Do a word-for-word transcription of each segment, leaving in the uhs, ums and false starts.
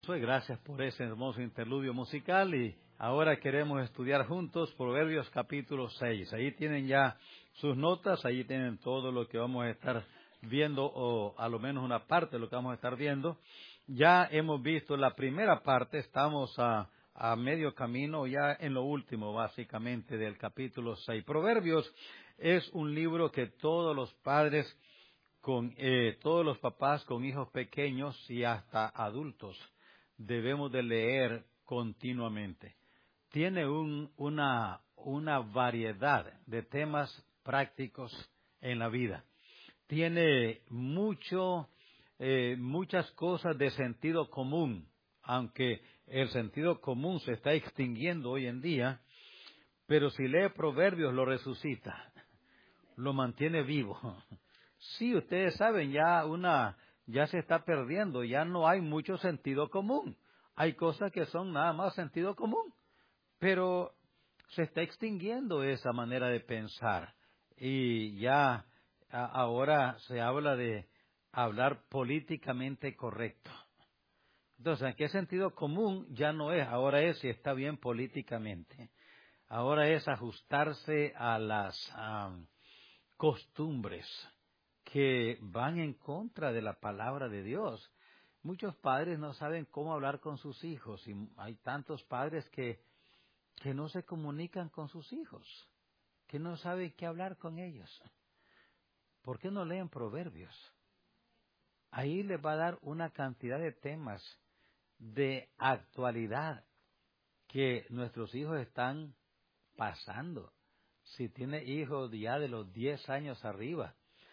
Gracias por ese hermoso interludio musical y ahora queremos estudiar juntos Proverbios capítulo seis. Ahí tienen ya sus notas, ahí tienen todo lo que vamos a estar viendo, o a lo menos una parte de lo que vamos a estar viendo. Ya hemos visto la primera parte, estamos a, a medio camino, ya en lo último básicamente del capítulo seis. Proverbios es un libro que todos los padres, con eh, todos los papás con hijos pequeños y hasta adultos debemos de leer continuamente. Tiene un, una, una variedad de temas prácticos en la vida. Tiene mucho, eh, muchas cosas de sentido común, aunque el sentido común se está extinguiendo hoy en día, pero si lee Proverbios lo resucita, lo mantiene vivo. Sí, ustedes saben, ya una... ya se está perdiendo, ya no hay mucho sentido común. Hay cosas que son nada más sentido común, pero se está extinguiendo esa manera de pensar. Y ya a, ahora se habla de hablar políticamente correcto. Entonces, ¿en qué sentido común? Ya no es, ahora es si está bien políticamente. Ahora es ajustarse a las um, costumbres que van en contra de la palabra de Dios. Muchos padres no saben cómo hablar con sus hijos y hay tantos padres que, que no se comunican con sus hijos, que no saben qué hablar con ellos. ¿Por qué no leen Proverbios? Ahí les va a dar una cantidad de temas de actualidad que nuestros hijos están pasando. Si tiene hijos ya de los diez años arriba,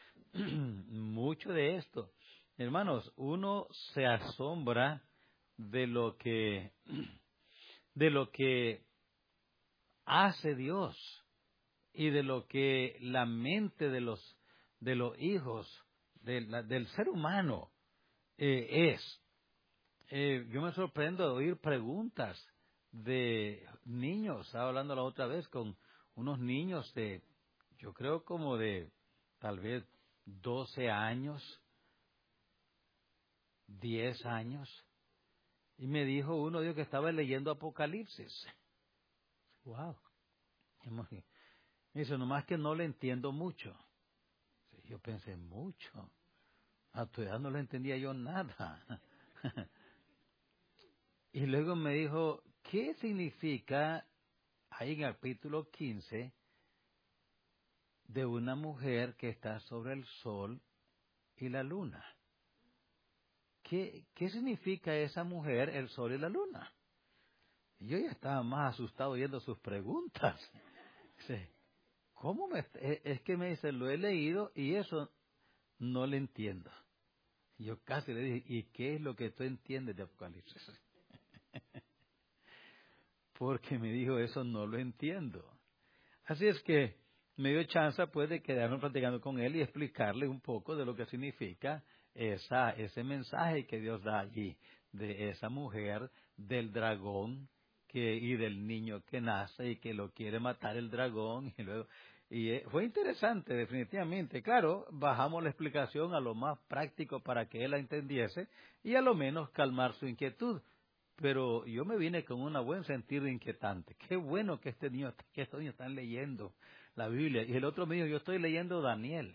mucho de esto, hermanos, uno se asombra de lo que de lo que hace Dios y de lo que la mente de los de los hijos de la, del ser humano eh, es. Eh, yo me sorprendo de oír preguntas de niños. Estaba hablando la otra vez con unos niños de, yo creo como de tal vez doce años, diez años, y me dijo uno de ellos que estaba leyendo Apocalipsis. Wow. Me dice, nomás que no le entiendo mucho. Yo pensé, mucho. A tu edad no le entendía yo nada. Y luego me dijo, ¿qué significa ahí en el capítulo quince de una mujer que está sobre el sol y la luna? ¿Qué, ¿Qué significa esa mujer, el sol y la luna? Y yo ya estaba más asustado oyendo sus preguntas. Dice, ¿cómo me...? Es que me dice, lo he leído y eso no le entiendo. Y yo casi le dije, ¿y qué es lo que tú entiendes de Apocalipsis? Porque me dijo, eso no lo entiendo. Así es que me dio chance pues de quedarme platicando con él y explicarle un poco de lo que significa esa ese mensaje que Dios da allí, de esa mujer, del dragón que y del niño que nace y que lo quiere matar el dragón. Y luego y eh, fue interesante, definitivamente. Claro, bajamos la explicación a lo más práctico para que él la entendiese y a lo menos calmar su inquietud. Pero yo me vine con un buen sentido inquietante. Qué bueno que este niño, que estos niños están leyendo la Biblia. Y el otro me dijo, yo estoy leyendo Daniel.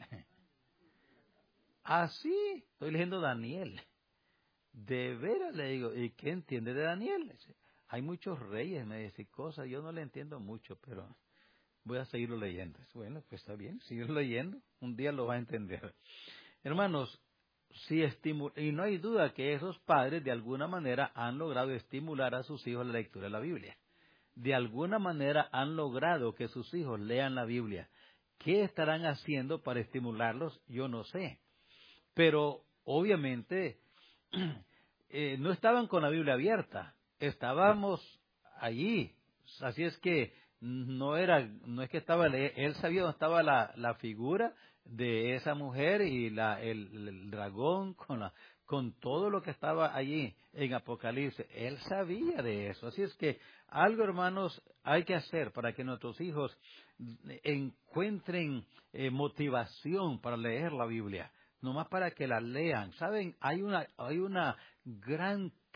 Ah, sí, estoy leyendo Daniel. De veras, le digo, ¿y qué entiende de Daniel? Dice, hay muchos reyes, me dice, cosas, yo no le entiendo mucho, pero voy a seguirlo leyendo. Dice, bueno, pues está bien, sigue leyendo, un día lo va a entender. Hermanos, sí estimu- y no hay duda que esos padres de alguna manera han logrado estimular a sus hijos la lectura de la Biblia. De alguna manera han logrado que sus hijos lean la Biblia. ¿Qué estarán haciendo para estimularlos? Yo no sé. Pero obviamente eh, no estaban con la Biblia abierta. Estábamos allí. Así es que no era, no es que estaba, él sabía dónde estaba la, la figura de esa mujer y la, el, el dragón con la, con todo lo que estaba allí en Apocalipsis. Él sabía de eso. Así es que algo, hermanos, hay que hacer para que nuestros hijos encuentren eh, motivación para leer la Biblia, nomás para que la lean. Saben, hay una, hay una gran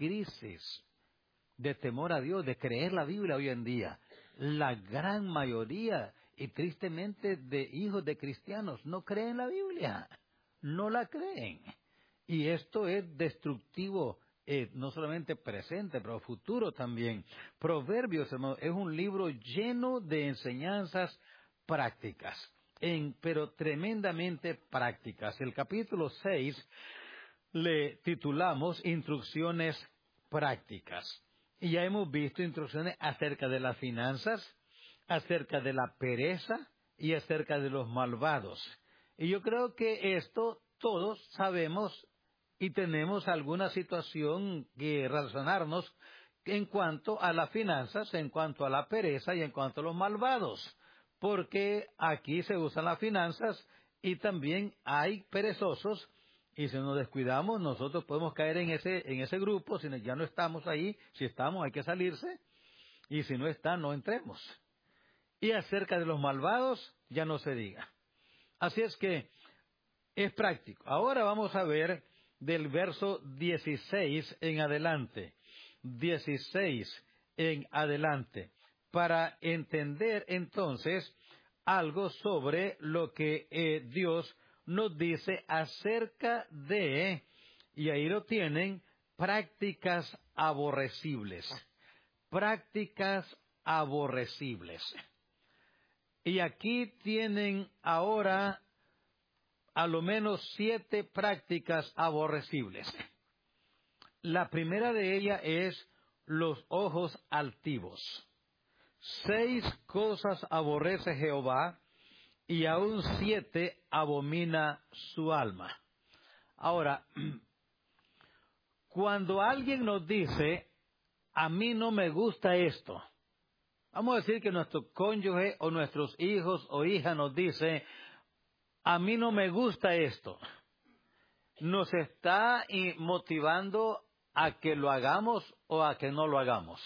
crisis de temor a Dios, de creer la Biblia hoy en día. La gran mayoría, y tristemente, de hijos de cristianos no creen la Biblia, no la creen. Y esto es destructivo, eh, no solamente presente, pero futuro también. Proverbios, hermano, es un libro lleno de enseñanzas prácticas, en, pero tremendamente prácticas. El capítulo seis le titulamos Instrucciones Prácticas. Y ya hemos visto instrucciones acerca de las finanzas, acerca de la pereza y acerca de los malvados. Y yo creo que esto todos sabemos y tenemos alguna situación que relacionarnos en cuanto a las finanzas, en cuanto a la pereza y en cuanto a los malvados. Porque aquí se usan las finanzas y también hay perezosos. Y si nos descuidamos, nosotros podemos caer en ese en ese grupo. Si ya no estamos ahí, si estamos hay que salirse. Y si no está, no entremos. Y acerca de los malvados, ya no se diga. Así es que es práctico. Ahora vamos a ver del verso dieciséis en adelante. dieciséis en adelante. Para entender entonces algo sobre lo que eh, Dios nos dice acerca de, y ahí lo tienen, prácticas aborrecibles. Prácticas aborrecibles. Y aquí tienen ahora a lo menos siete prácticas aborrecibles. La primera de ellas es los ojos altivos. Seis cosas aborrece Jehová, y aún siete abomina su alma. Ahora, cuando alguien nos dice, a mí no me gusta esto, vamos a decir que nuestro cónyuge o nuestros hijos o hijas nos dice, a mí no me gusta esto, nos está motivando a que lo hagamos o a que no lo hagamos.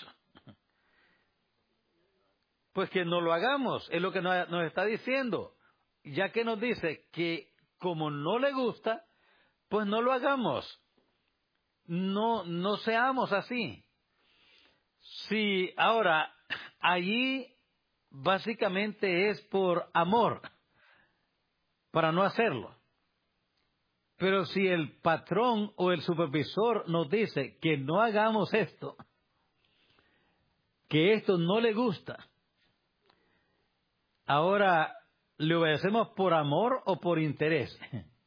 Pues que no lo hagamos, es lo que nos, nos está diciendo. Ya que nos dice que como no le gusta, pues no lo hagamos. No, no seamos así. Si ahora, allí básicamente es por amor, para no hacerlo. Pero si el patrón o el supervisor nos dice que no hagamos esto, que esto no le gusta, ahora, ¿le obedecemos por amor o por interés?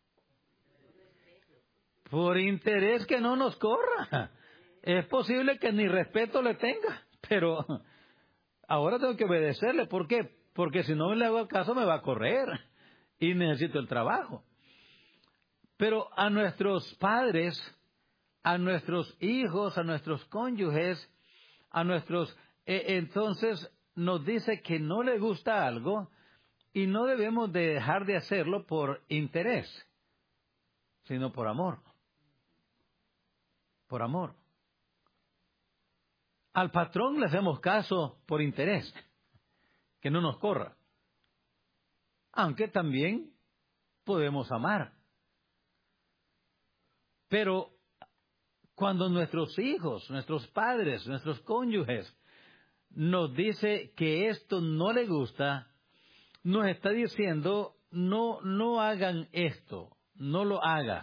Por interés que no nos corra. Es posible que ni respeto le tenga, pero ahora tengo que obedecerle. ¿Por qué? Porque si no le hago caso me va a correr y necesito el trabajo. Pero a nuestros padres, a nuestros hijos, a nuestros cónyuges, a nuestros... Eh, entonces nos dice que no le gusta algo, y no debemos de dejar de hacerlo por interés, sino por amor. Por amor. Al patrón le hacemos caso por interés, que no nos corra. Aunque también podemos amar. Pero cuando nuestros hijos, nuestros padres, nuestros cónyuges nos dice que esto no le gusta, nos está diciendo, no, no hagan esto, no lo hagas.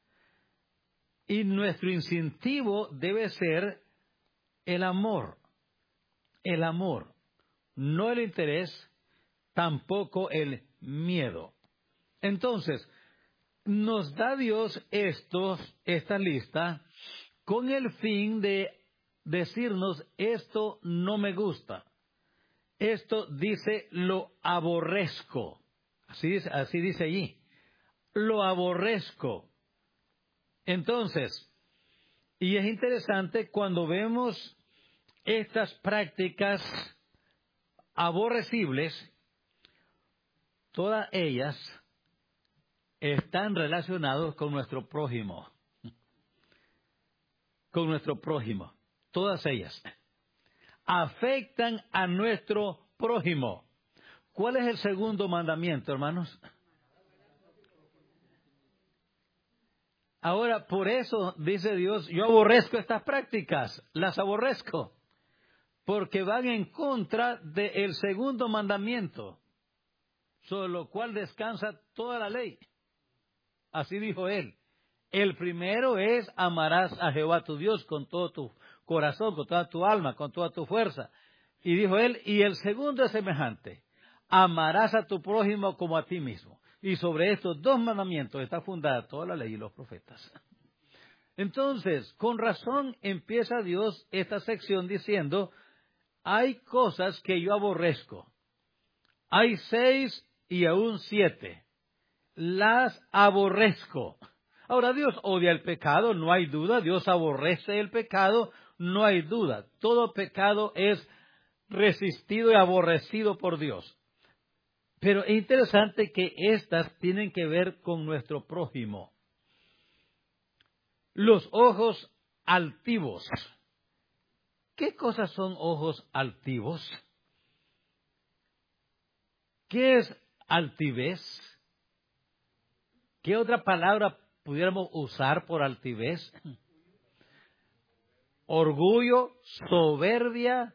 Y nuestro incentivo debe ser el amor, el amor, no el interés, tampoco el miedo. Entonces, nos da Dios estos, esta lista con el fin de decirnos, esto no me gusta. Esto dice, lo aborrezco. Así dice, así dice allí. Lo aborrezco. Entonces, y es interesante cuando vemos estas prácticas aborrecibles, todas ellas están relacionadas con nuestro prójimo. Con nuestro prójimo. Todas ellas afectan a nuestro prójimo. ¿Cuál es el segundo mandamiento, hermanos? Ahora, por eso, dice Dios, yo aborrezco estas prácticas, las aborrezco, porque van en contra del segundo mandamiento, sobre lo cual descansa toda la ley. Así dijo él. El primero es amarás a Jehová tu Dios con todo tu corazón, con toda tu alma, con toda tu fuerza. Y dijo él, y el segundo es semejante, amarás a tu prójimo como a ti mismo. Y sobre estos dos mandamientos está fundada toda la ley y los profetas. Entonces, con razón empieza Dios esta sección diciendo, hay cosas que yo aborrezco. Hay seis y aún siete. Las aborrezco. Ahora, Dios odia el pecado, no hay duda. Dios aborrece el pecado, no hay duda. Todo pecado es resistido y aborrecido por Dios. Pero es interesante que estas tienen que ver con nuestro prójimo. Los ojos altivos. ¿Qué cosas son ojos altivos? ¿Qué es altivez? ¿Qué otra palabra pudiéramos usar por altivez? Orgullo, soberbia,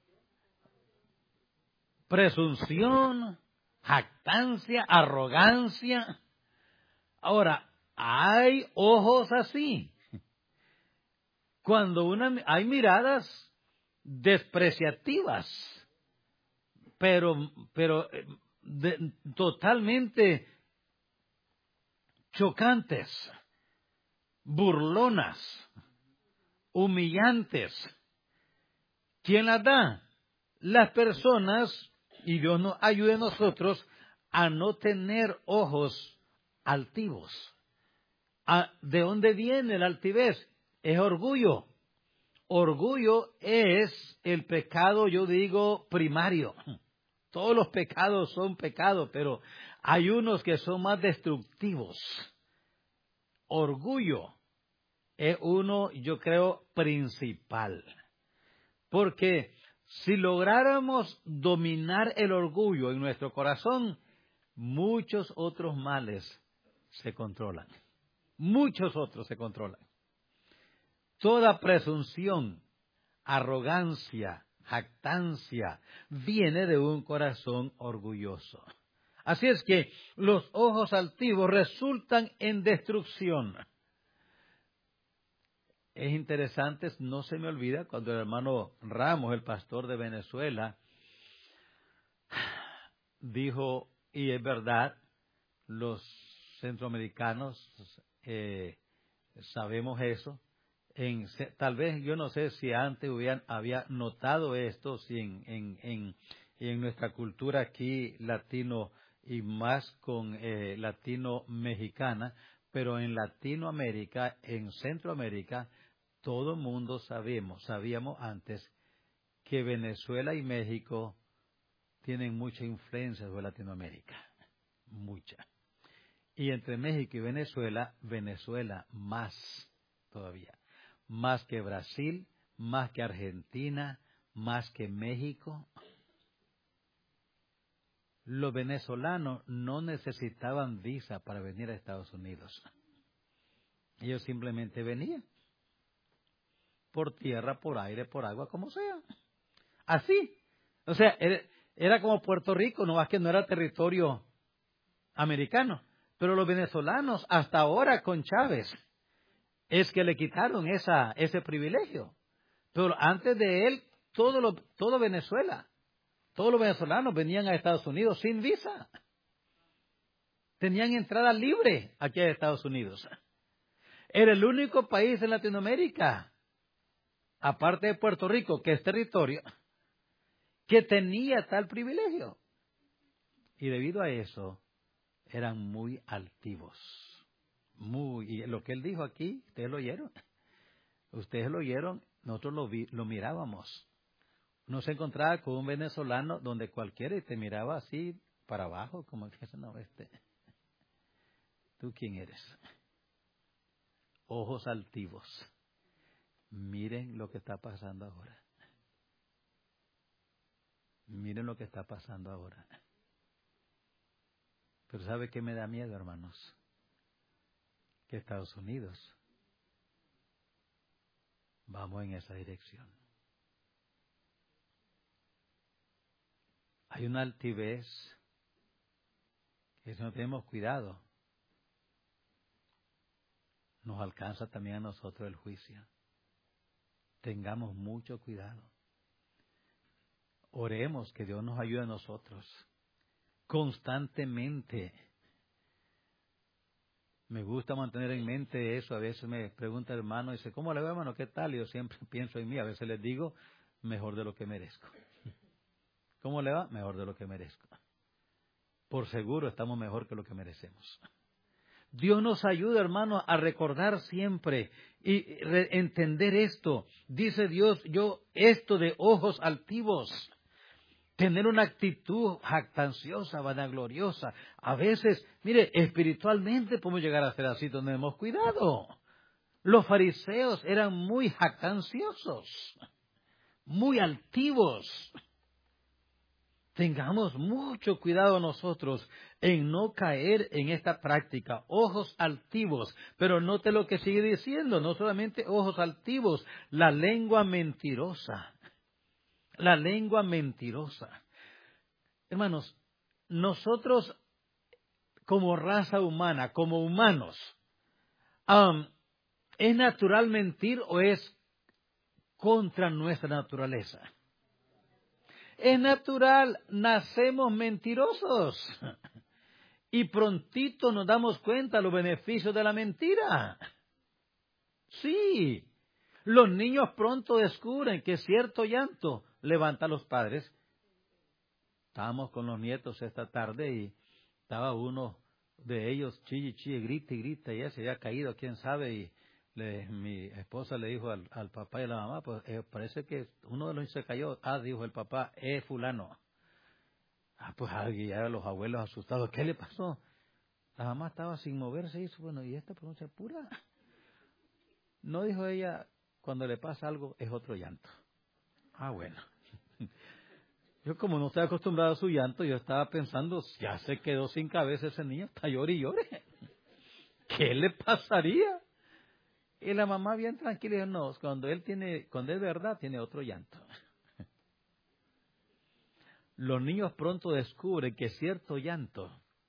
presunción, jactancia, arrogancia. Ahora, hay ojos así. Cuando una, hay miradas despreciativas, pero, pero de, totalmente chocantes, burlonas, humillantes. ¿Quién las da? Las personas, y Dios nos ayude a nosotros a no tener ojos altivos. ¿De dónde viene la altivez? Es orgullo. Orgullo es el pecado, yo digo, primario. Todos los pecados son pecados, pero hay unos que son más destructivos. Orgullo es uno, yo creo, principal. Porque si lográramos dominar el orgullo en nuestro corazón, muchos otros males se controlan. Muchos otros se controlan. Toda presunción, arrogancia, jactancia, viene de un corazón orgulloso. Así es que los ojos altivos resultan en destrucción. Es interesante, no se me olvida, cuando el hermano Ramos, el pastor de Venezuela, dijo, y es verdad, los centroamericanos eh, sabemos eso. En, tal vez yo no sé si antes hubieran, había notado esto, si en, en, en, en nuestra cultura aquí latino y más con eh, latino-mexicana, pero en Latinoamérica, en Centroamérica, todo el mundo sabemos, sabíamos antes que Venezuela y México tienen mucha influencia sobre Latinoamérica, mucha. Y entre México y Venezuela, Venezuela más todavía. Más que Brasil, más que Argentina, más que México. Los venezolanos no necesitaban visa para venir a Estados Unidos. Ellos simplemente venían. Por tierra, por aire, por agua, como sea. Así. O sea, era, era como Puerto Rico, no más que no era territorio americano. Pero los venezolanos, hasta ahora con Chávez, es que le quitaron esa, ese privilegio. Pero antes de él, todo, lo, todo Venezuela, todos los venezolanos venían a Estados Unidos sin visa. Tenían entrada libre aquí a Estados Unidos. Era el único país en Latinoamérica, aparte de Puerto Rico, que es territorio, que tenía tal privilegio. Y debido a eso, eran muy altivos. Muy, y lo que él dijo aquí, ustedes lo oyeron. Ustedes lo oyeron, nosotros lo, vi, lo mirábamos. Uno se encontraba con un venezolano donde cualquiera te miraba así para abajo, como que no, este, ¿tú quién eres? Ojos altivos. Miren lo que está pasando ahora. Miren lo que está pasando ahora. Pero ¿sabe qué me da miedo, hermanos? que Estados Unidos. Vamos en esa dirección. Hay una altivez que si no tenemos cuidado, nos alcanza también a nosotros el juicio. Tengamos mucho cuidado. Oremos que Dios nos ayude a nosotros constantemente. Me gusta mantener en mente eso. A veces me pregunta el hermano, dice, ¿cómo le va, hermano? ¿Qué tal? Y yo siempre pienso en mí. A veces les digo, mejor de lo que merezco. ¿Cómo le va? Mejor de lo que merezco. Por seguro estamos mejor que lo que merecemos. Dios nos ayuda, hermano, a recordar siempre y re- entender esto. Dice Dios, yo, esto de ojos altivos, tener una actitud jactanciosa, vanagloriosa. A veces, mire, espiritualmente podemos llegar a ser así, tenemos cuidado. Los fariseos eran muy jactanciosos, muy altivos. Tengamos mucho cuidado nosotros en no caer en esta práctica. Ojos altivos. Pero note lo que sigue diciendo. No solamente ojos altivos. La lengua mentirosa. La lengua mentirosa. Hermanos, nosotros como raza humana, como humanos, um, ¿es natural mentir o es contra nuestra naturaleza? Es natural, nacemos mentirosos y prontito nos damos cuenta de los beneficios de la mentira. Sí, los niños pronto descubren que cierto llanto levanta a los padres. Estábamos con los nietos esta tarde y estaba uno de ellos chille, chille, grita y grita y ya se había caído, quién sabe, y Le, mi esposa le dijo al, al papá y a la mamá, pues eh, parece que uno de los se cayó. Ah, dijo el papá, es fulano. Ah, pues alguien, ya los abuelos asustados, ¿qué le pasó? La mamá estaba sin moverse y dice, bueno, ¿y esta pronuncia pura? No, dijo ella, cuando le pasa algo es otro llanto. Ah, bueno. Yo como no estoy acostumbrado a su llanto, yo estaba pensando, ya se quedó sin cabeza ese niño, está llore y llore. ¿Qué le pasaría? Y la mamá bien tranquila dijo, no, cuando él tiene, cuando es verdad, tiene otro llanto. Los niños pronto descubren que cierto llanto,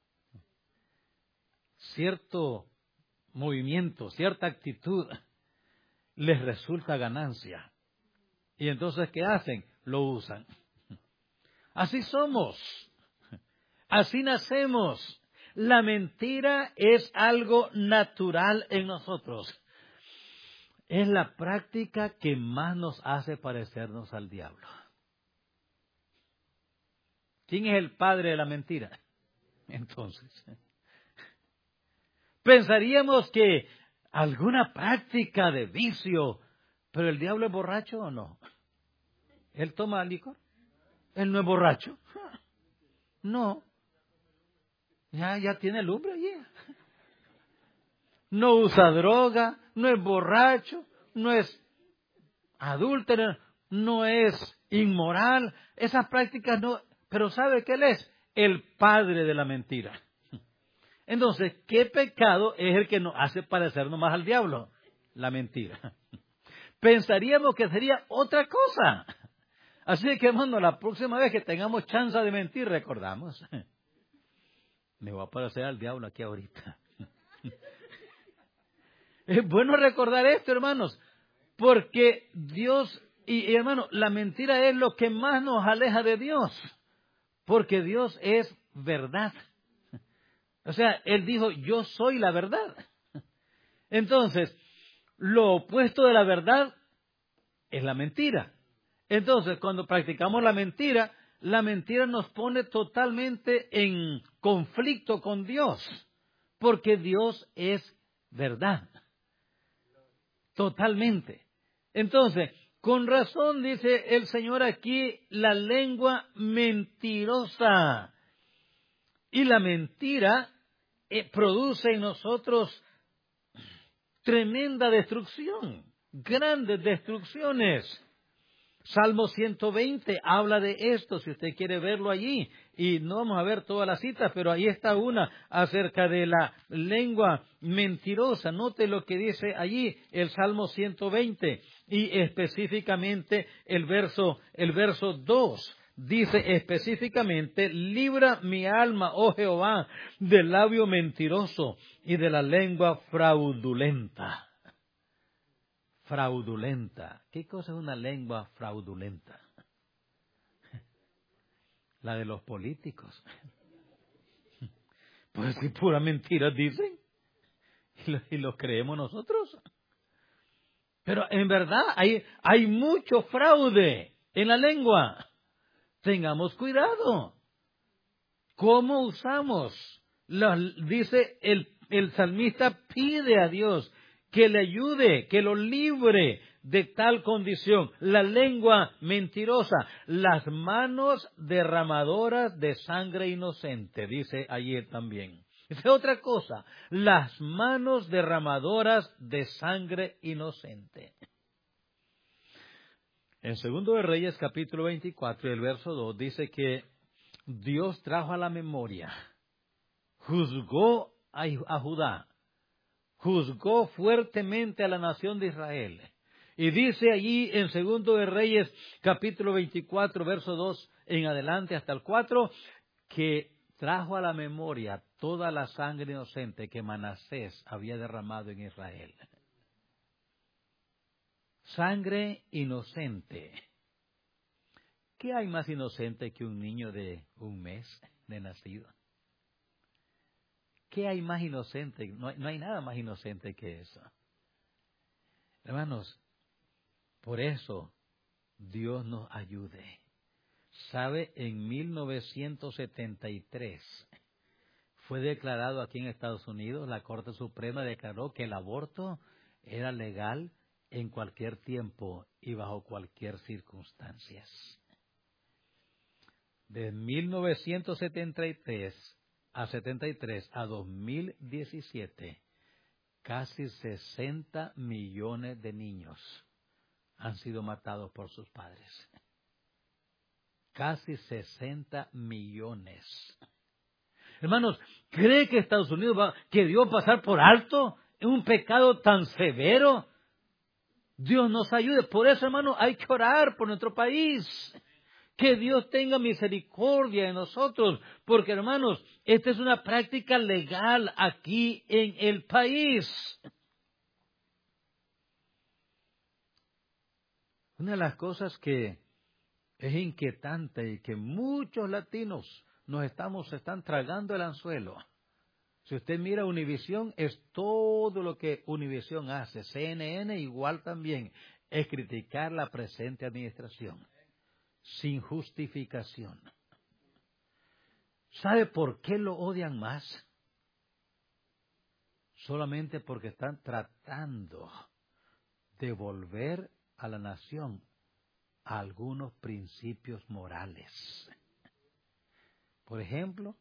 cierto movimiento, cierta actitud, les resulta ganancia. Y entonces, ¿qué hacen? Lo usan. Así somos. Así nacemos. La mentira es algo natural en nosotros. Es la práctica que más nos hace parecernos al diablo. ¿Quién es el padre de la mentira? Entonces, pensaríamos que alguna práctica de vicio, pero el diablo es borracho o no. ¿Él toma licor? ¿Él no es borracho? No. Ya, ya tiene lumbre allí. No usa droga, no es borracho, no es adúltero, no es inmoral. Esas prácticas no... Pero ¿sabe qué él es? El padre de la mentira. Entonces, ¿qué pecado es el que nos hace parecernos más al diablo? La mentira. Pensaríamos que sería otra cosa. Así que, hermano, la próxima vez que tengamos chance de mentir, recordamos. Me voy a parecer al diablo aquí ahorita. Es bueno recordar esto, hermanos, porque Dios, y, y hermano, la mentira es lo que más nos aleja de Dios, porque Dios es verdad. O sea, Él dijo, yo soy la verdad. Entonces, lo opuesto de la verdad es la mentira. Entonces, cuando practicamos la mentira, la mentira nos pone totalmente en conflicto con Dios, porque Dios es verdad. Totalmente. Entonces, con razón dice el Señor aquí, la lengua mentirosa. Y la mentira eh, produce en nosotros tremenda destrucción, grandes destrucciones. Salmo ciento veinte habla de esto, si usted quiere verlo allí. Y no vamos a ver todas las citas, pero ahí está una acerca de la lengua mentirosa. Note lo que dice allí el Salmo ciento veinte y específicamente el verso, el verso dos. Dice específicamente, libra mi alma, oh Jehová, del labio mentiroso y de la lengua fraudulenta. Fraudulenta. ¿Qué cosa es una lengua fraudulenta? La de los políticos. Pues si pura mentira dicen, y lo, y lo creemos nosotros. Pero en verdad hay, hay mucho fraude en la lengua. Tengamos cuidado. ¿Cómo usamos? La, dice el, el salmista pide a Dios que le ayude, que lo libre de tal condición. La lengua mentirosa, las manos derramadoras de sangre inocente, dice ayer también. Es otra cosa, las manos derramadoras de sangre inocente. En Segundo de Reyes, capítulo veinticuatro, el verso dos, dice que Dios trajo a la memoria, juzgó a, a Judá, juzgó fuertemente a la nación de Israel. Y dice allí en Segundo de Reyes, capítulo veinticuatro, verso dos en adelante hasta el cuatro, que trajo a la memoria toda la sangre inocente que Manasés había derramado en Israel. Sangre inocente. ¿Qué hay más inocente que un niño de un mes de nacido? ¿Qué hay más inocente? No hay, no hay nada más inocente que eso. Hermanos, por eso Dios nos ayude. ¿Sabe? En mil novecientos setenta y tres fue declarado aquí en Estados Unidos, la Corte Suprema declaró que el aborto era legal en cualquier tiempo y bajo cualquier circunstancias. De mil novecientos setenta y tres a setenta y tres a dos mil diecisiete, casi sesenta millones de niños han sido matados por sus padres. Casi sesenta millones. Hermanos, ¿cree que Estados Unidos va, que Dios va a pasar por alto en un pecado tan severo? Dios nos ayude. Por eso, hermanos, hay que orar por nuestro país. Que Dios tenga misericordia de nosotros. Porque, hermanos, esta es una práctica legal aquí en el país. Una de las cosas que es inquietante y que muchos latinos nos estamos, se están tragando el anzuelo. Si usted mira Univisión, es todo lo que Univisión hace. C N N igual también, es criticar la presente administración, sin justificación. ¿Sabe por qué lo odian más? Solamente porque están tratando de volver a la nación a algunos principios morales. Por ejemplo,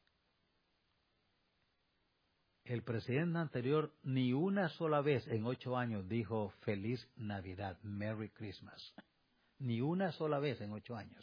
el presidente anterior ni una sola vez en ocho años dijo Feliz Navidad, Merry Christmas. Ni una sola vez en ocho años.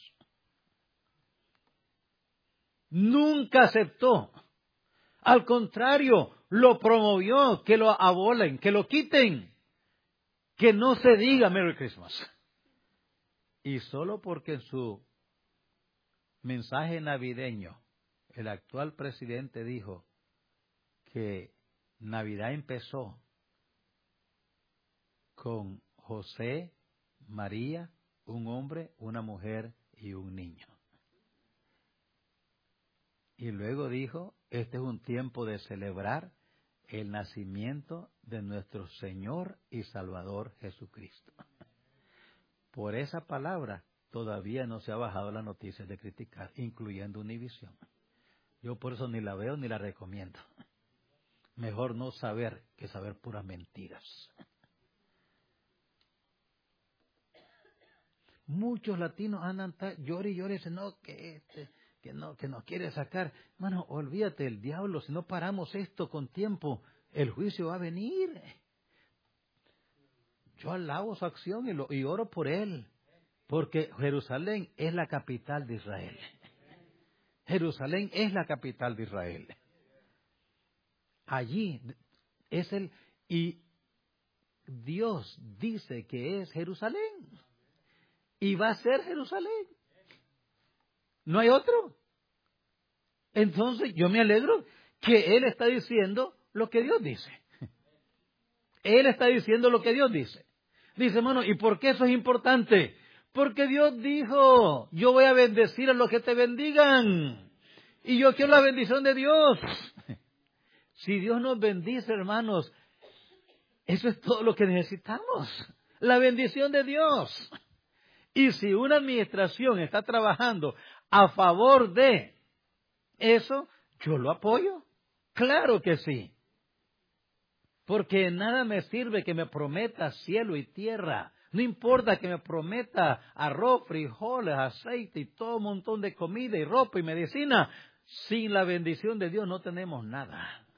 Nunca aceptó. Al contrario, lo promovió, que lo abolen, que lo quiten. Que no se diga Merry Christmas. Y solo porque en su mensaje navideño el actual presidente dijo que Navidad empezó con José, María, un hombre, una mujer y un niño. Y luego dijo, este es un tiempo de celebrar el nacimiento de nuestro Señor y Salvador Jesucristo. Por esa palabra todavía no se ha bajado la noticia de criticar, incluyendo Univisión. Yo por eso ni la veo ni la recomiendo. Mejor no saber que saber puras mentiras. Muchos latinos andan llori y llori y dicen, no, que este, que no, que nos quiere sacar. Bueno, olvídate, el diablo, si no paramos esto con tiempo, el juicio va a venir. Yo alabo su acción y, lo, y oro por él. Porque Jerusalén es la capital de Israel. Jerusalén es la capital de Israel. Allí es el... Y Dios dice que es Jerusalén. Y va a ser Jerusalén. No hay otro. Entonces yo me alegro que Él está diciendo lo que Dios dice. Él está diciendo lo que Dios dice. Dice, hermano, ¿y por qué eso es importante? Porque Dios dijo, yo voy a bendecir a los que te bendigan. Y yo quiero la bendición de Dios. Si Dios nos bendice, hermanos, eso es todo lo que necesitamos. La bendición de Dios. Y si una administración está trabajando a favor de eso, yo lo apoyo. Claro que sí. Porque nada me sirve que me prometa cielo y tierra. No importa que me prometa arroz, frijoles, aceite y todo un montón de comida y ropa y medicina. Sin la bendición de Dios no tenemos nada.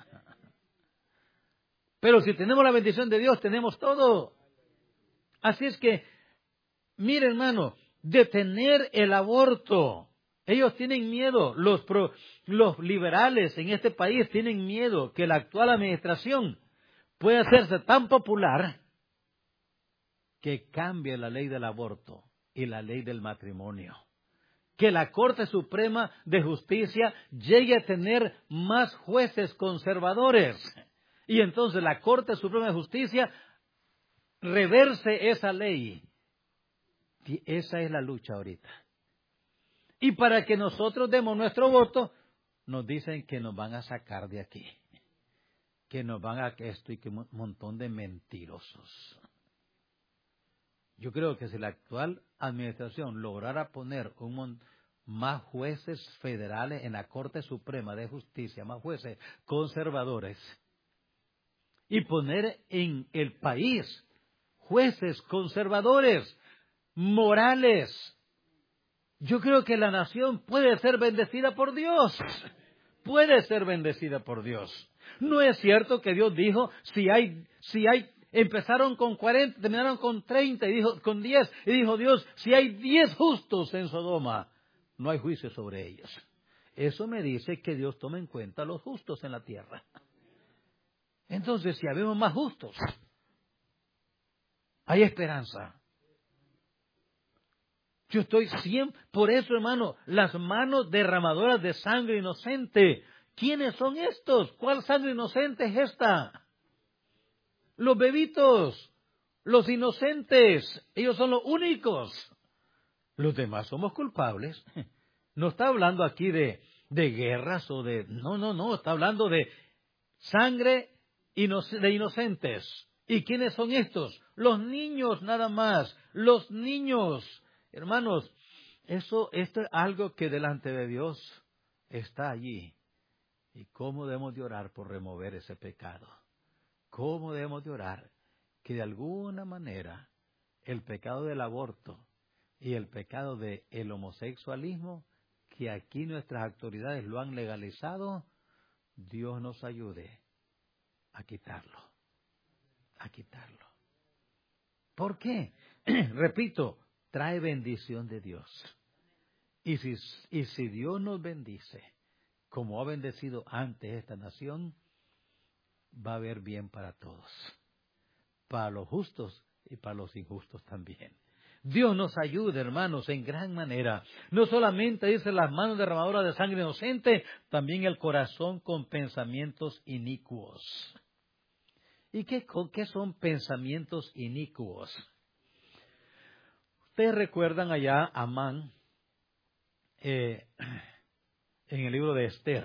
Pero si tenemos la bendición de Dios, tenemos todo. Así es que, mire hermano, detener el aborto. Ellos tienen miedo, los, pro, los liberales en este país tienen miedo que la actual administración pueda hacerse tan popular que cambie la ley del aborto y la ley del matrimonio. Que la Corte Suprema de Justicia llegue a tener más jueces conservadores. Y entonces la Corte Suprema de Justicia reverse esa ley. Y esa es la lucha ahorita. Y para que nosotros demos nuestro voto, nos dicen que nos van a sacar de aquí. Que nos van a esto y que un montón de mentirosos. Yo creo que si la actual administración lograra poner un mon, más jueces federales en la Corte Suprema de Justicia, más jueces conservadores, y poner en el país jueces conservadores, morales, yo creo que la nación puede ser bendecida por Dios. Puede ser bendecida por Dios. No es cierto que Dios dijo, si hay, si hay, empezaron con cuarenta, terminaron con treinta, y dijo, con diez, y dijo Dios, si hay diez justos en Sodoma, no hay juicio sobre ellos. Eso me dice que Dios toma en cuenta a los justos en la tierra. Entonces, si habemos más justos, hay esperanza. Yo estoy siempre, por eso hermano, las manos derramadoras de sangre inocente. ¿Quiénes son estos? ¿Cuál sangre inocente es esta? Los bebitos, los inocentes, ellos son los únicos. Los demás somos culpables. No está hablando aquí de, de guerras o de... No, no, no, está hablando de sangre de inocentes. ¿Y quiénes son estos? Los niños nada más, los niños. Hermanos, eso, esto es algo que delante de Dios está allí. ¿Y cómo debemos de orar por remover ese pecado? ¿Cómo debemos de orar que de alguna manera el pecado del aborto y el pecado del homosexualismo, que aquí nuestras autoridades lo han legalizado, Dios nos ayude a quitarlo, a quitarlo? ¿Por qué? Repito, trae bendición de Dios. Y si, y si Dios nos bendice, como ha bendecido antes esta nación, va a haber bien para todos. Para los justos y para los injustos también. Dios nos ayude, hermanos, en gran manera. No solamente dice las manos derramadoras de sangre inocente, también el corazón con pensamientos inicuos. ¿Y qué, qué son pensamientos inicuos? Ustedes recuerdan allá a Amán, eh, en el libro de Esther.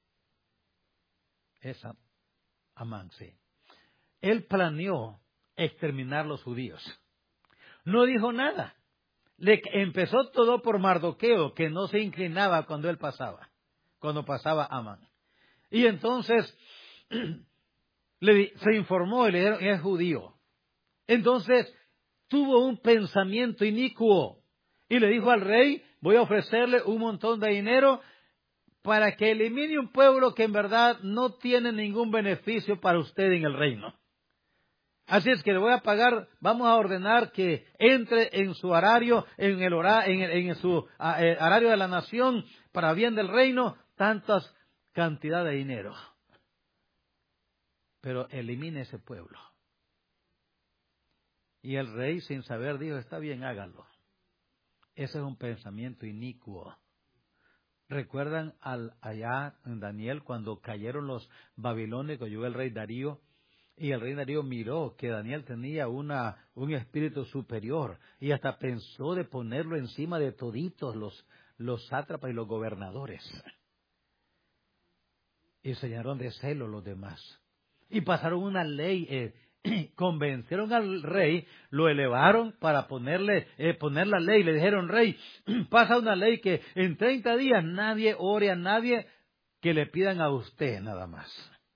Es Amán, sí. Él planeó exterminar los judíos. No dijo nada. Le empezó todo por Mardoqueo, que no se inclinaba cuando él pasaba, cuando pasaba Amán. Y entonces le, se informó y le dijeron, es judío. Entonces tuvo un pensamiento inicuo y le dijo al rey, voy a ofrecerle un montón de dinero para que elimine un pueblo que en verdad no tiene ningún beneficio para usted en el reino. Así es que le voy a pagar, vamos a ordenar que entre en su horario, en el hora, en, el, en su a, eh, horario de la nación, para bien del reino, tantas cantidad de dinero. Pero elimine ese pueblo. Y el rey, sin saber, dijo, está bien, hágalo. Ese es un pensamiento inicuo. ¿Recuerdan al, allá en Daniel cuando cayeron los babilónicos, llegó el rey Darío? Y el rey Darío miró que Daniel tenía una, un espíritu superior y hasta pensó de ponerlo encima de toditos los, los sátrapas y los gobernadores. Y se llenaron de celo los demás. Y pasaron una ley, eh, convencieron al rey, lo elevaron para ponerle, eh, poner la ley. Le dijeron, rey, pasa una ley que en treinta días nadie ore a nadie que le pidan a usted nada más.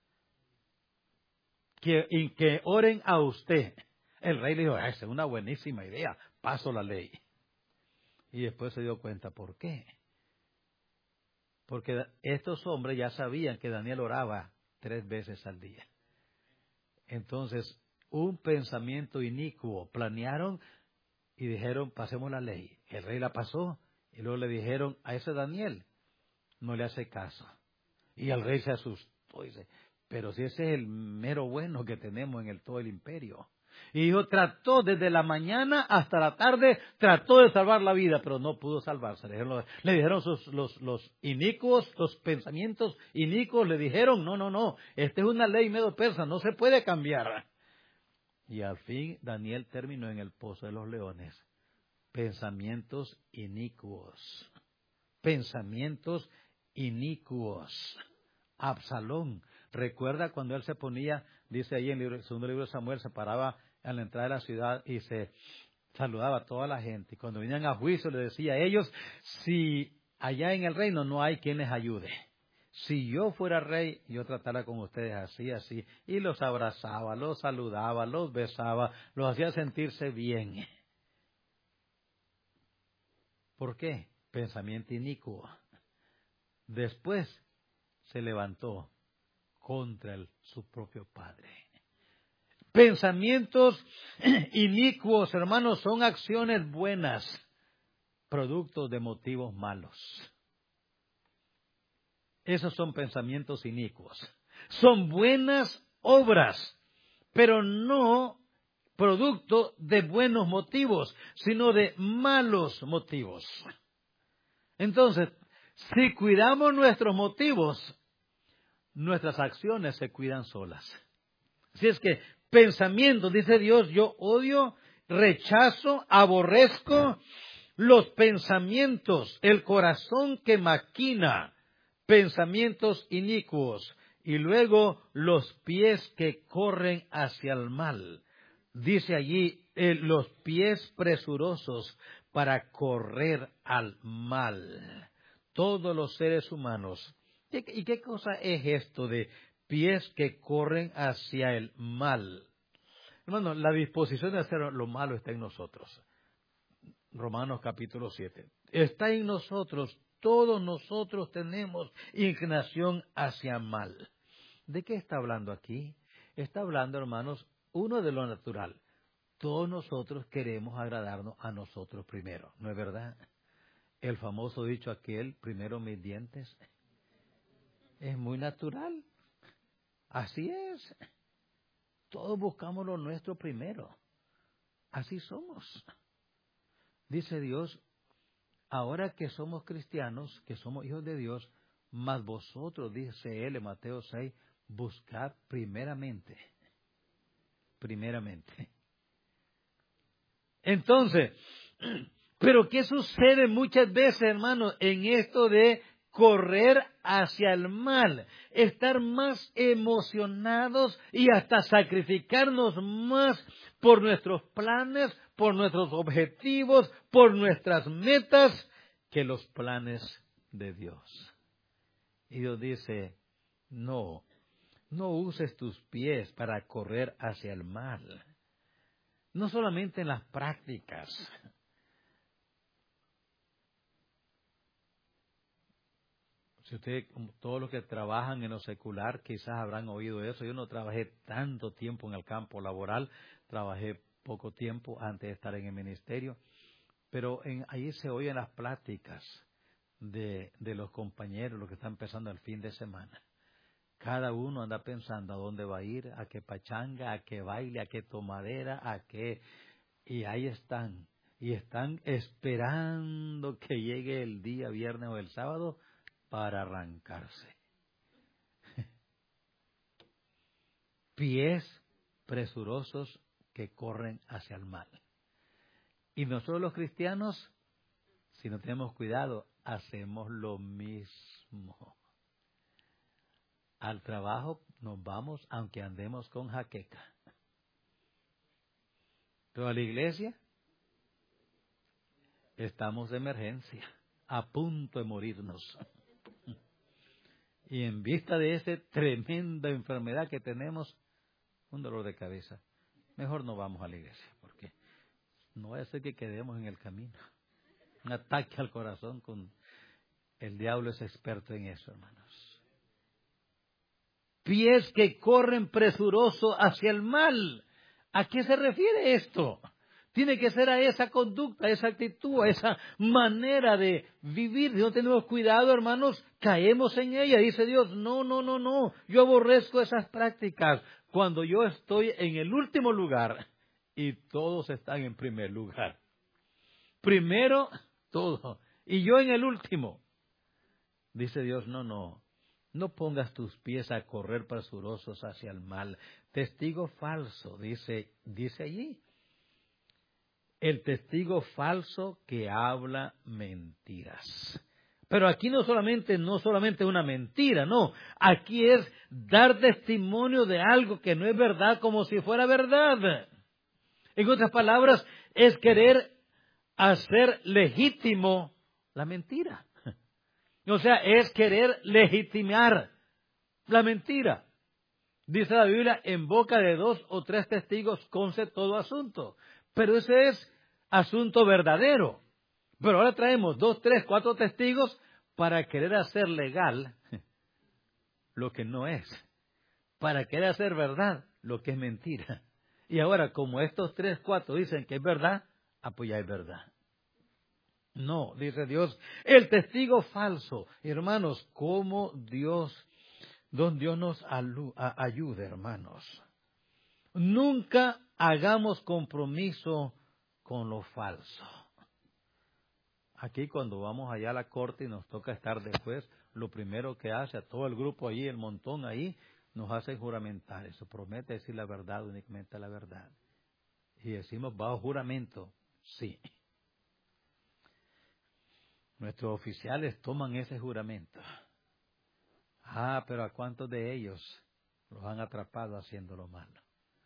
Que, y que oren a usted. El rey le dijo, esa es una buenísima idea, paso la ley. Y después se dio cuenta, ¿por qué? Porque estos hombres ya sabían que Daniel oraba tres veces al día. Entonces, un pensamiento inicuo, planearon y dijeron, pasemos la ley. El rey la pasó y luego le dijeron a ese Daniel, no le hace caso. Y el rey se asustó y dice, pero si ese es el mero bueno que tenemos en el todo el imperio. Y dijo, trató desde la mañana hasta la tarde, trató de salvar la vida, pero no pudo salvarse. Le dijeron, le dijeron sus, los, los inicuos, los pensamientos inicuos, le dijeron, no, no, no, esta es una ley medio persa, no se puede cambiar. Y al fin Daniel terminó en el pozo de los leones. Pensamientos inicuos. Pensamientos inicuos. Absalón, recuerda cuando él se ponía, dice ahí en el segundo libro de Samuel, se paraba a la entrada de la ciudad y se saludaba a toda la gente. Y cuando venían a juicio le decía a ellos, si allá en el reino no hay quien les ayude, si yo fuera rey, yo tratara con ustedes así, así. Y los abrazaba, los saludaba, los besaba, los hacía sentirse bien. ¿Por qué? Pensamiento inicuo. Después se levantó contra el, su propio padre. Pensamientos inicuos, hermanos, son acciones buenas, productos de motivos malos. Esos son pensamientos inicuos. Son buenas obras, pero no producto de buenos motivos, sino de malos motivos. Entonces, si cuidamos nuestros motivos, nuestras acciones se cuidan solas. Si es que pensamientos, dice Dios, yo odio, rechazo, aborrezco los pensamientos, el corazón que maquina pensamientos inicuos y luego los pies que corren hacia el mal. Dice allí, eh, los pies presurosos para correr al mal. Todos los seres humanos. ¿Y qué cosa es esto de pies que corren hacia el mal? Hermano, la disposición de hacer lo malo está en nosotros. Romanos capítulo siete. Está en nosotros. Todos nosotros tenemos inclinación hacia mal. ¿De qué está hablando aquí? Está hablando, hermanos, uno de lo natural. Todos nosotros queremos agradarnos a nosotros primero, ¿no es verdad? El famoso dicho aquel, primero mis dientes, es muy natural. Así es. Todos buscamos lo nuestro primero. Así somos. Dice Dios, ahora que somos cristianos, que somos hijos de Dios, mas vosotros, dice Él en Mateo seis, buscad primeramente. Primeramente. Entonces, pero ¿qué sucede muchas veces, hermanos, en esto de correr hacia el mal? Estar más emocionados y hasta sacrificarnos más por nuestros planes, por nuestros objetivos, por nuestras metas, que los planes de Dios. Y Dios dice, no, no uses tus pies para correr hacia el mal. No solamente en las prácticas. Si ustedes, todos los que trabajan en lo secular, quizás habrán oído eso. Yo no trabajé tanto tiempo en el campo laboral, trabajé poco tiempo antes de estar en el ministerio, pero en, ahí se oyen las pláticas de, de los compañeros, los que están empezando el fin de semana. Cada uno anda pensando a dónde va a ir, a qué pachanga, a qué baile, a qué tomadera, a qué... Y ahí están, y están esperando que llegue el día viernes o el sábado para arrancarse. Pies presurosos que corren hacia el mal. Y nosotros los cristianos, si no tenemos cuidado, hacemos lo mismo. Al trabajo nos vamos aunque andemos con jaqueca. Pero a la iglesia estamos de emergencia, a punto de morirnos. Y en vista de esa tremenda enfermedad que tenemos, un dolor de cabeza, mejor no vamos a la iglesia, porque no va a ser que quedemos en el camino. Un ataque al corazón, con el diablo es experto en eso, hermanos. Pies que corren presuroso hacia el mal. ¿A qué se refiere esto? Tiene que ser a esa conducta, a esa actitud, a esa manera de vivir. Si no tenemos cuidado, hermanos, caemos en ella. Dice Dios, no, no, no, no. Yo aborrezco esas prácticas cuando yo estoy en el último lugar y todos están en primer lugar. Primero, todo. Y yo en el último. Dice Dios, no, no. No pongas tus pies a correr presurosos hacia el mal. Testigo falso, dice, dice allí. El testigo falso que habla mentiras. Pero aquí no solamente, no solamente una mentira, no. Aquí es dar testimonio de algo que no es verdad como si fuera verdad. En otras palabras, es querer hacer legítimo la mentira. O sea, es querer legitimar la mentira. Dice la Biblia, en boca de dos o tres testigos conste todo asunto. Pero ese es asunto verdadero. Pero ahora traemos dos, tres, cuatro testigos para querer hacer legal lo que no es. Para querer hacer verdad lo que es mentira. Y ahora, como estos tres, cuatro dicen que es verdad, ah, pues ya es verdad. No, dice Dios, el testigo falso. Hermanos, ¿cómo Dios, don Dios nos ayude, hermanos? Nunca hagamos compromiso con lo falso. Aquí cuando vamos allá a la corte y nos toca estar después, lo primero que hace a todo el grupo allí, el montón ahí, nos hace juramentar. Eso promete decir la verdad, únicamente la verdad. Y decimos bajo juramento, sí. Nuestros oficiales toman ese juramento. Ah, pero ¿a cuántos de ellos los han atrapado haciendo lo malo?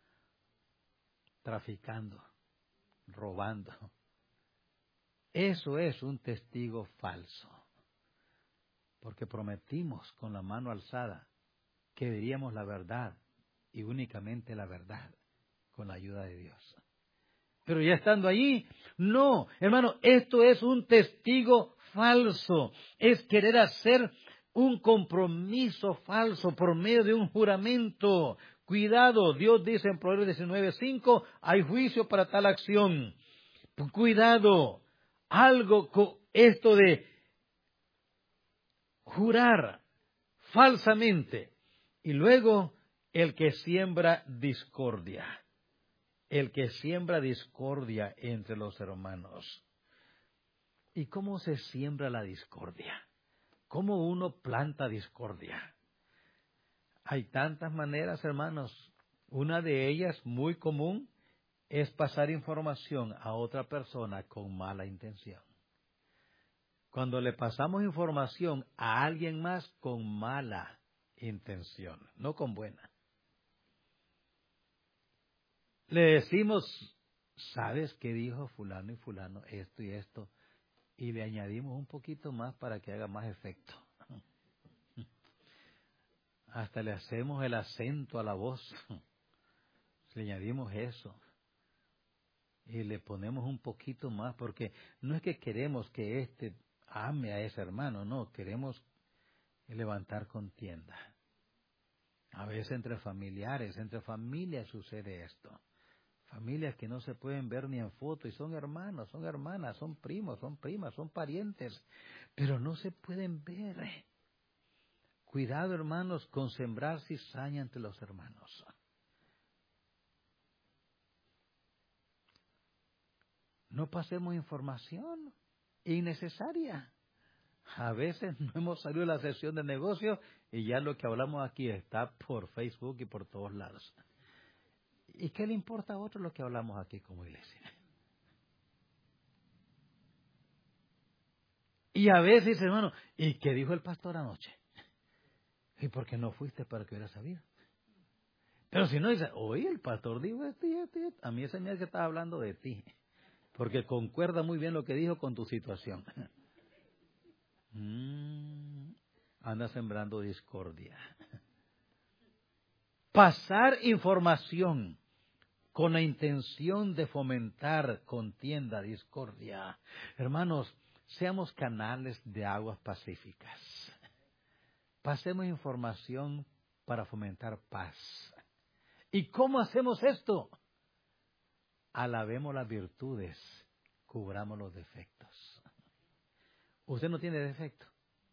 Traficando, robando. Eso es un testigo falso. Porque prometimos con la mano alzada que diríamos la verdad y únicamente la verdad con la ayuda de Dios. Pero ya estando allí, no, hermano, esto es un testigo falso. Es querer hacer un compromiso falso por medio de un juramento. Cuidado, Dios dice en Proverbios diecinueve cinco, hay juicio para tal acción. Cuidado, algo con esto de jurar falsamente. Y luego, el que siembra discordia. El que siembra discordia entre los hermanos. ¿Y cómo se siembra la discordia? ¿Cómo uno planta discordia? Hay tantas maneras, hermanos. Una de ellas, muy común, es pasar información a otra persona con mala intención. Cuando le pasamos información a alguien más con mala intención, no con buena. Le decimos, ¿sabes qué dijo fulano y fulano? Esto y esto. Y le añadimos un poquito más para que haga más efecto. Hasta le hacemos el acento a la voz. Le añadimos eso. Y le ponemos un poquito más, porque no es que queremos que éste ame a ese hermano, no. Queremos y levantar contienda. A veces entre familiares, entre familias sucede esto. Familias que no se pueden ver ni en foto y son hermanos, son hermanas, son primos, son primas, son parientes, pero no se pueden ver. Cuidado, hermanos, con sembrar cizaña entre los hermanos. No pasemos información innecesaria. A veces no hemos salido de la sesión de negocio y ya lo que hablamos aquí está por Facebook y por todos lados. ¿Y qué le importa a otro lo que hablamos aquí como iglesia? Y a veces dice, hermano, ¿y qué dijo el pastor anoche? ¿Y por qué no fuiste para que hubiera sabido? Pero si no dice, oye, el pastor dijo esto y esto y esto. A mí ese señal que estaba hablando de ti, porque concuerda muy bien lo que dijo con tu situación. Mm, anda sembrando discordia. Pasar información con la intención de fomentar contienda, discordia. Hermanos, seamos canales de aguas pacíficas. Pasemos información para fomentar paz. ¿Y cómo hacemos esto? Alabemos las virtudes, cubramos los defectos. Usted no tiene defecto.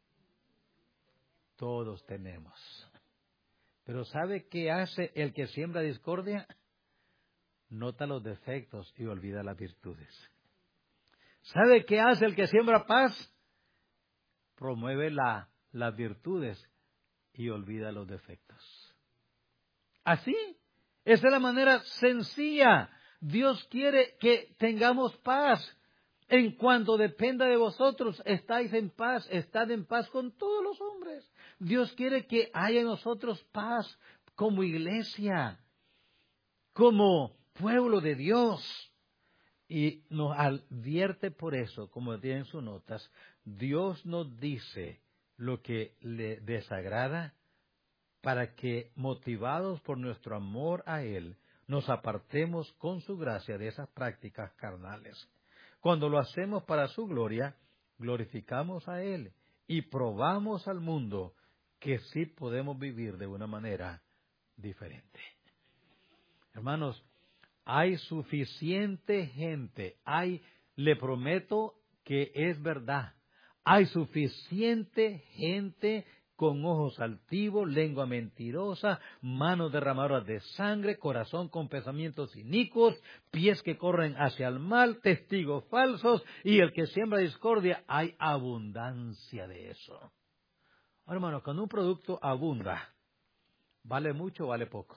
Todos tenemos. Pero ¿sabe qué hace el que siembra discordia? Nota los defectos y olvida las virtudes. ¿Sabe qué hace el que siembra paz? Promueve la, las virtudes y olvida los defectos. Así, esa es la manera sencilla. Dios quiere que tengamos paz. En cuanto dependa de vosotros, estáis en paz, estad en paz con todos los hombres. Dios quiere que haya en nosotros paz como iglesia, como pueblo de Dios. Y nos advierte por eso, como tienen sus notas, Dios nos dice lo que le desagrada para que, motivados por nuestro amor a Él, nos apartemos con su gracia de esas prácticas carnales. Cuando lo hacemos para su gloria, glorificamos a Él y probamos al mundo que sí podemos vivir de una manera diferente. Hermanos, hay suficiente gente, hay, le prometo que es verdad, hay suficiente gente con ojos altivos, lengua mentirosa, manos derramadoras de sangre, corazón con pensamientos inicuos, pies que corren hacia el mal, testigos falsos, y el que siembra discordia, hay abundancia de eso. Ahora, hermano, cuando un producto abunda, ¿vale mucho o vale poco?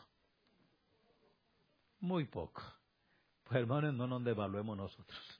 Muy poco. Pues, hermanos, no nos devaluemos nosotros.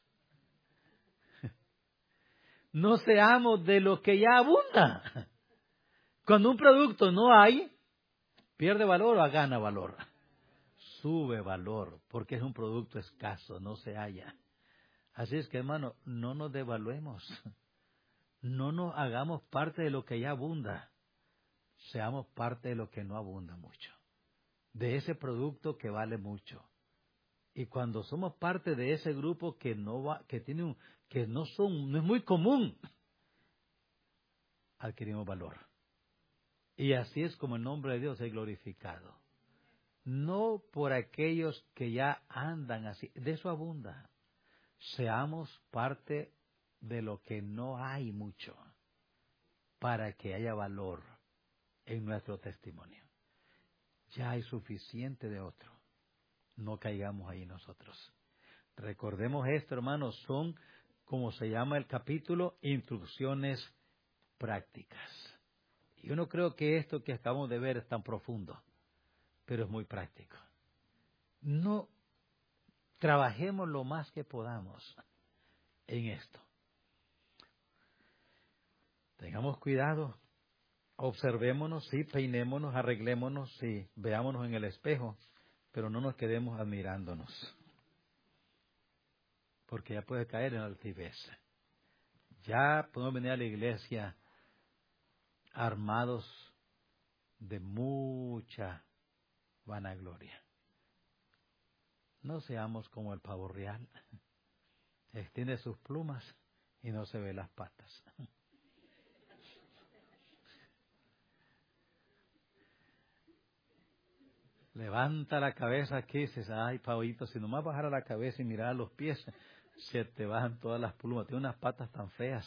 No seamos de lo que ya abunda. Cuando un producto no hay, pierde valor o gana valor. Sube valor, porque es un producto escaso, no se halla. Así es que, hermano, no nos devaluemos. No nos hagamos parte de lo que ya abunda. Seamos parte de lo que no abunda mucho. De ese producto que vale mucho. Y cuando somos parte de ese grupo que no va, que tiene un, que no son, no es muy común, adquirimos valor. Y así es como el nombre de Dios es glorificado. No por aquellos que ya andan así, de eso abunda. Seamos parte de lo que no hay mucho, para que haya valor en nuestro testimonio. Ya hay suficiente de otro. No caigamos ahí nosotros. Recordemos esto, hermanos, son, como se llama el capítulo, instrucciones prácticas. Yo no creo que esto que acabamos de ver es tan profundo, pero es muy práctico. No trabajemos lo más que podamos en esto. Tengamos cuidado, observémonos, sí, peinémonos, arreglémonos, sí, veámonos en el espejo, pero no nos quedemos admirándonos, porque ya puede caer en altivez. Ya podemos venir a la iglesia armados de mucha vanagloria. No seamos como el pavo real. Extiende sus plumas y no se ve las patas. Levanta la cabeza aquí y dices, ay, Pablito, si nomás bajara la cabeza y mirar los pies, se te bajan todas las plumas. Tiene unas patas tan feas.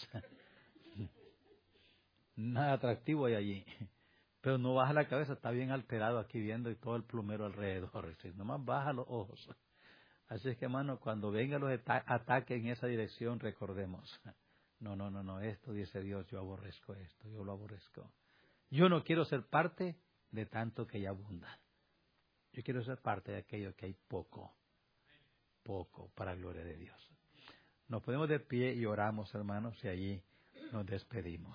Nada atractivo hay allí. Pero no baja la cabeza, está bien alterado aquí viendo y todo el plumero alrededor. Si nomás baja los ojos. Así es que, hermano, cuando vengan los ataques en esa dirección, recordemos. No, no, no, no, esto dice Dios, yo aborrezco esto, yo lo aborrezco. Yo no quiero ser parte de tanto que hay abunda. Yo quiero ser parte de aquello que hay poco, poco, para la gloria de Dios. Nos ponemos de pie y oramos, hermanos, y allí nos despedimos.